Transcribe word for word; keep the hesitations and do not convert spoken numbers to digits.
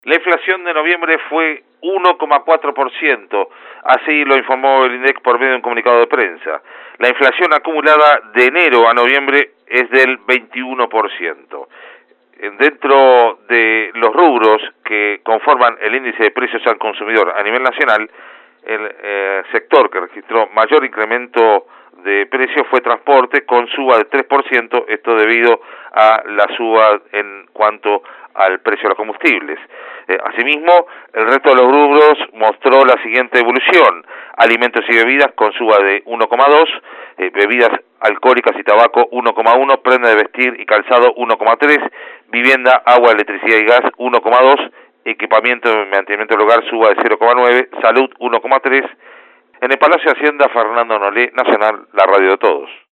La inflación de noviembre fue uno coma cuatro por ciento, así lo informó el INDEC por medio de un comunicado de prensa. La inflación acumulada de enero a noviembre es del veintiuno por ciento. Dentro de los rubros que conforman el índice de precios al consumidor a nivel nacional, el eh, sector que registró mayor incremento de precios fue transporte, con suba de tres por ciento, esto debido a la suba en cuanto al precio de los combustibles. Eh, asimismo, el resto de los rubros mostró la siguiente evolución: alimentos y bebidas con suba de uno coma dos, eh, bebidas alcohólicas y tabaco uno coma uno, prenda de vestir y calzado uno coma tres, vivienda, agua, electricidad y gas uno coma dos, equipamiento y mantenimiento del hogar suba de cero coma nueve, salud uno coma tres. En el Palacio de Hacienda, Fernando Nolé, Nacional, la radio de todos.